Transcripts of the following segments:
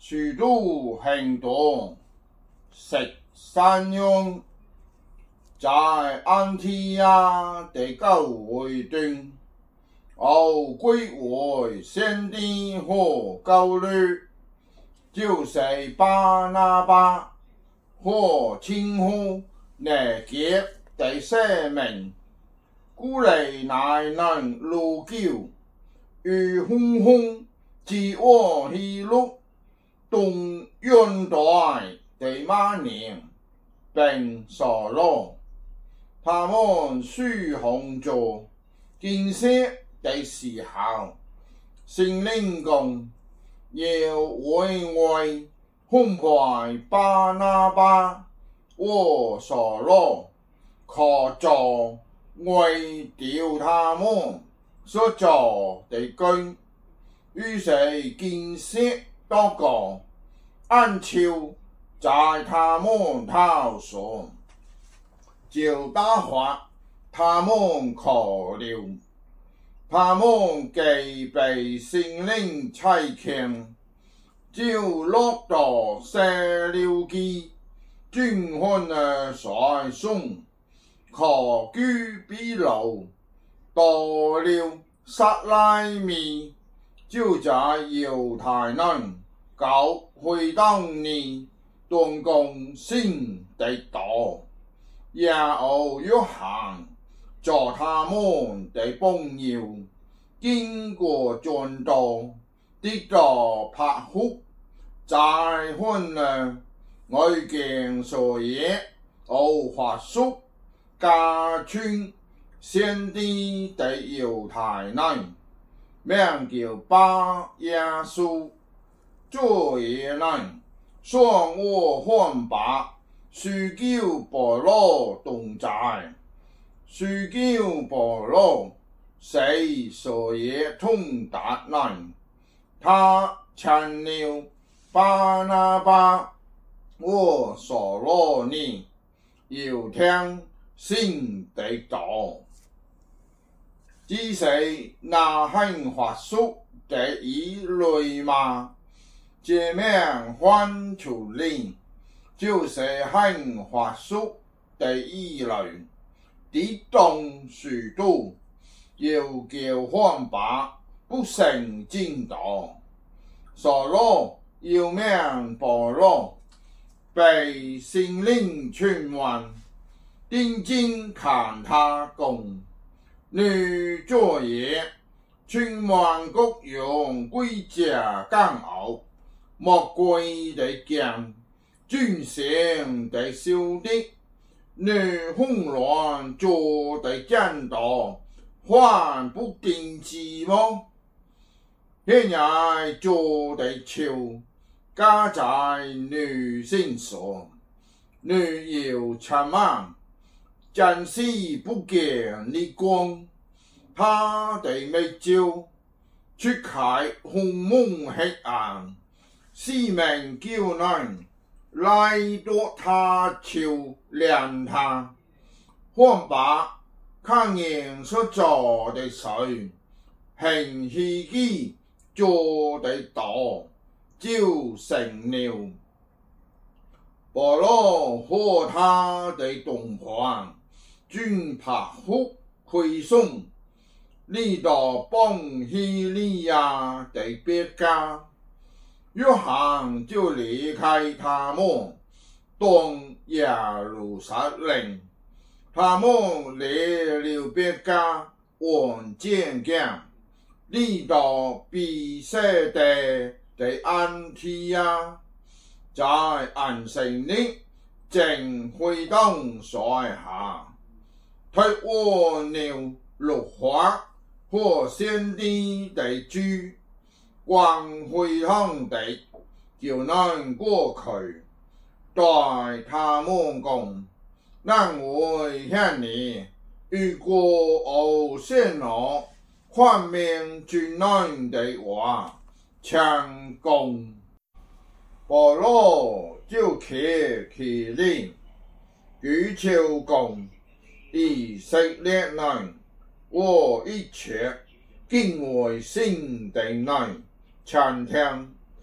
许多行动食三样，在安提亚第9会段，后归回先帝和高律，就是巴拿巴和称呼尼结第4名，古嚟乃能路久，与轰轰之我希录动元代第8年，并所罗，他们书红座建设的时候，圣灵公要为外烘拜巴拿巴和所罗，可作为掉他们所做的根，于是建设多个，按照在他们头上，就打发他们可了。他们既被圣灵差遣，就落到塞琉基军汉的率送，可居比路，到了撒拉米，就在犹太人教会当年动工新的道，然后约翰做他们的榜样，经过转道，得到拍福，在婚呢外境所业，后发叔家村先帝的犹太人，名叫巴耶稣，做嘢人，双我换白，书叫保罗同在，书叫保罗谁所也通达人，他成了巴拿巴和所罗尼，要听新的道。只是那很法术的一类嘛，这名换出来，就是很法术的一类，地动许多，又叫换白不成正道。所罗又名保罗，被圣灵劝完，定睛看他讲。女作业，全万各样贵价干熬，莫贵的匠，尊贤的小弟，女混乱做的正道，还不定寂寞，现在做的球，加在女身上，女要沉慢。暂时不见你光，他的目睭出开红蒙黑暗，使命叫人来到他朝量他，看把看见所做的事，行自己做的道，就成了。保罗和他的同伴均拍福馈送，你到邦希利亚的别家，约翰就离开他们，东耶路撒冷。他们来了别家，往见见，你到比色的安提亚，在安城里正会当甩下。推我了落花和先帝的主，光会堂的就能过去，对他们讲，咱会向你，如果我先我看明军人的话，强攻。保罗就起令，举手讲。以色列人和一切敬畏神的人，常听，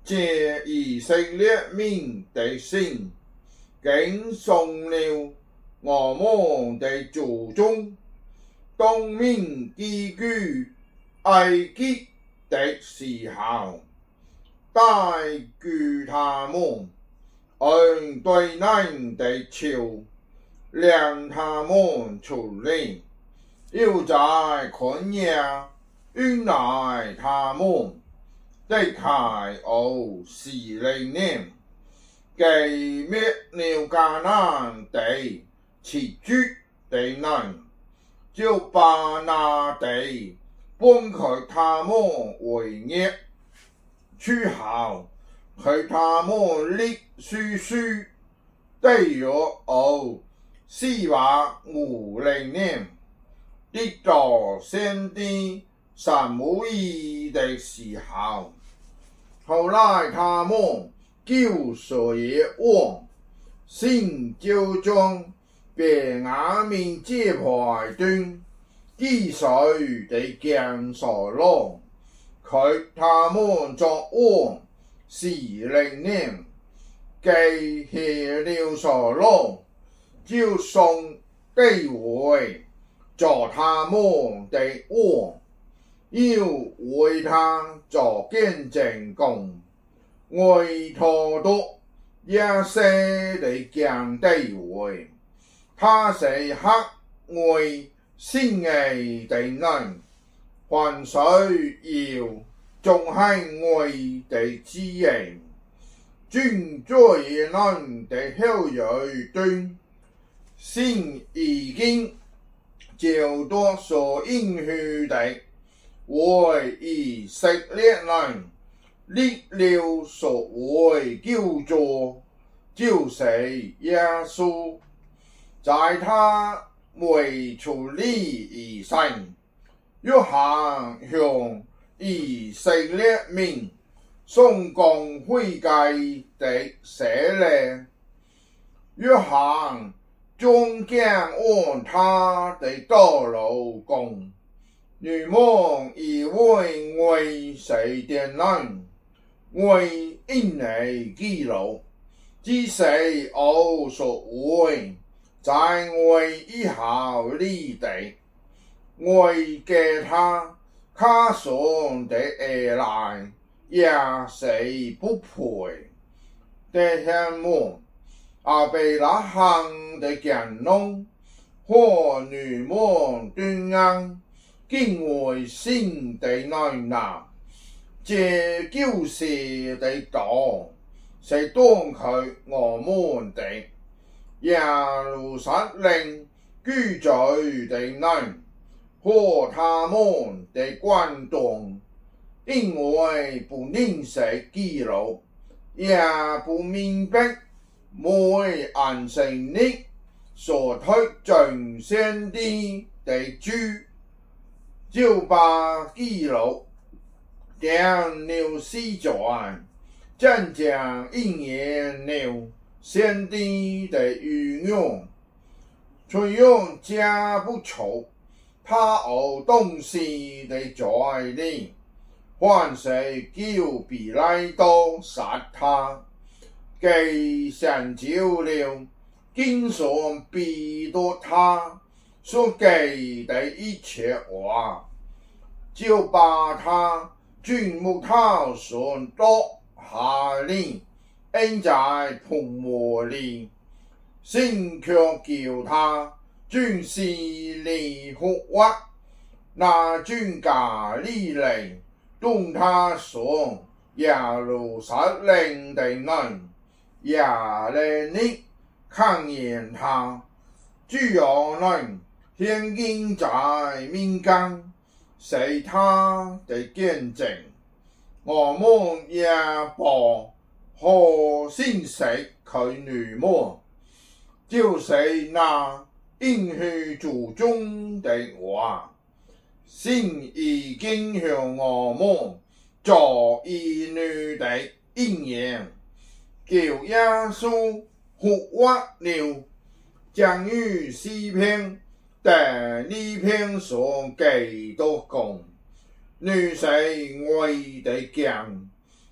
借以色列民的心，敬送了我们的祖宗东面寄居埃及的时候，带据他们按对难的求，让他们出力，又在困难运来他们的凯欧是灵念，给灭了迦南地起居的人，就把那地分给他们为业，去好给他们立叔叔的约偶450年，直到先知撒母耳的时候。后来他们救所耶王，新就将便雅悯支派中寄水的将扫罗，给他们作王40年，给下了扫罗，就送地位做他们的王，要为他做见证工，为他夺亚瑟的将地位，他是黑为心爱的人，凡谁要仲係愛的之人，尊在人的後裔中，先已經照着所應許的，為以色列人立了所謂救助，就是耶穌，在他未出離以前，約翰向以色列民送講悔改的洗禮，約翰將將按他的道路講，如望以為誰的人，為因你記錄，只是我所謂，在我以後立的，為給他son的兒來，也是不配的項目，亞伯拉罕的強農和女們端嚴敬畏神的人男，這就是的道，是當給我們的耶路撒冷居住的人和他們的官長，因為不認識記錄，也不明白每安息日所推進先知的主，就把記錄訂了時傳，真正應驗了先知的預言，雖然家不錯，他有東西的在理，還是叫彼拉多殺他，既成就了經常逼迫他所記的一切話，就把他鑽木頭上剁下來，扔在盆磨裡，神卻叫他轉死裡復活，那轉加利利對他說，耶路撒冷的人也來你看見他，只有人現今在民間，是他的見證，我們也報和信息給你們，就是那應許祖宗的話，神已經向我們做兒女的應驗，叫耶穌復活了，將與詩篇第2篇所記的講，你是我的匠，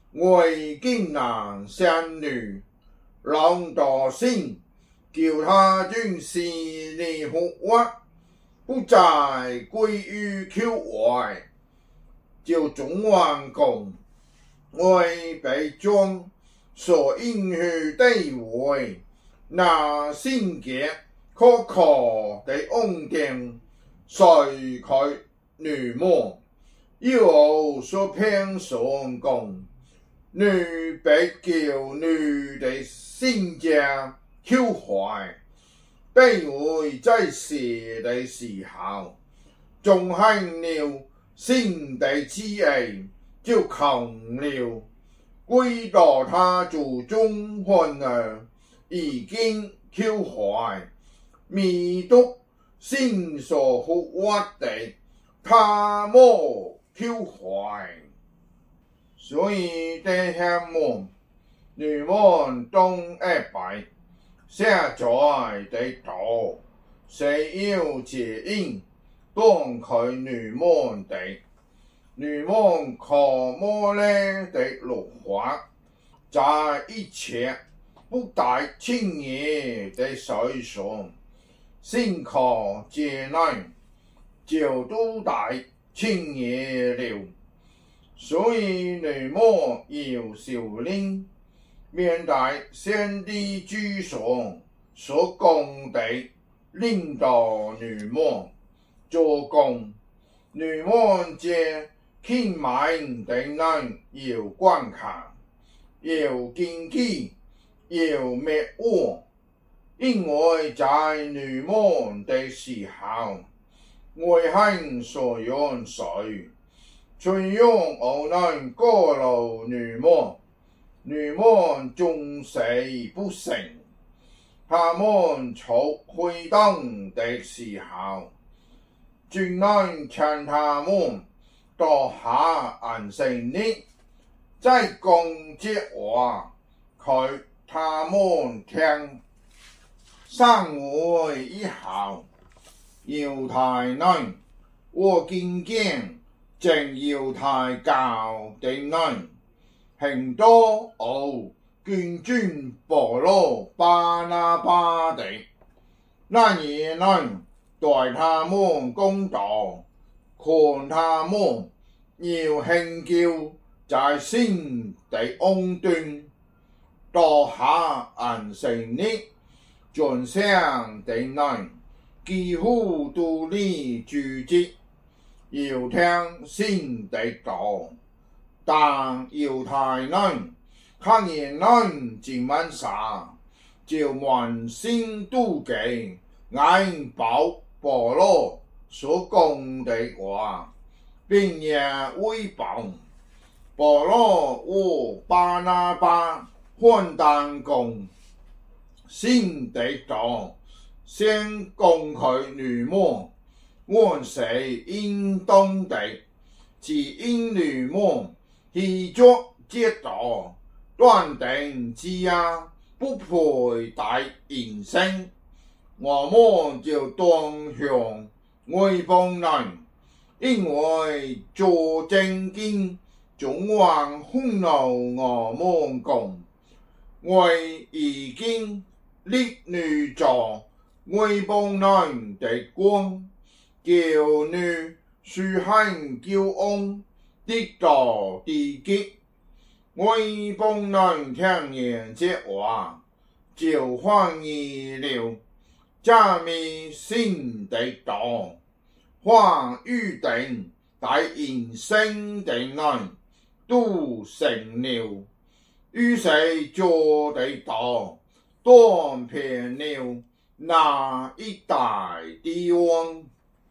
为竟男相女，郎道心，叫他军是你活屈，不再归于丘外，就总王公为被将所应许地位，那性格可靠地安定，随佢女魔，又所偏上公。女被叫女的性格丘坏，被会在时的时候，仲行了先地之意，就穷了，归到他祖宗看啊，已经丘坏，未读先所复屈的，他莫丘坏。所以弟兄们，你們當一拜，現在的道，誰要接應，當佢你們的，你們可摸呢的律法，在一切不帶輕易的水上，先可接納，就都帶輕易了。所以你們要小心，免在先帝之上所講的領導你們做工，你們這輕慢的人要觀看，要謹記，要滅惡，因為在你們的時候，會行所願誰。虽用我能过路女们终死不成。他们从回荡的时候，竟能劝他们到下安息日，再讲这话，给他们听。上回以后，犹太人我今见。正要太教的人，很多捐尊保羅巴拿巴的，那也能對他們公道，看他們要興叫在先的安頓，到下安息日，盡上的人幾乎都離住職。要聽先的道，但猶太人看見人自問啥，就滿心妒忌，硬保保羅所講的話，並也違背。保羅和巴拿巴換當講先的道，先講佢女們。我是應當的，只因你們去做這道，斷定之下不配帶人生，我們就當向外邦人，因為做正經總還憤怒我們講，我已經立你做外邦人的光。叫你施行救恩，得到地極。外邦人聽見這話，就歡喜了。這面先的道，還預定帶人生的人都成了。於是做的道，斷遍了那一帶地方。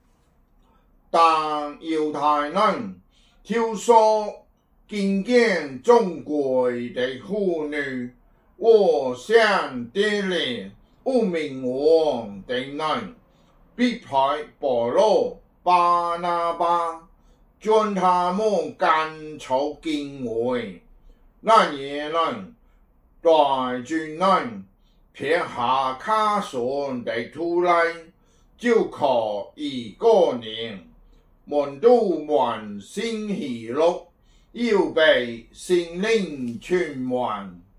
但猶太人挑唆見見中國的婦女和上帝的不明王的人，逼迫保羅巴拿巴，將他們趕出教會。那些人帶住人撇下卡上的土來，就可以過年。們都滿心喜樂， 要被心靈循環。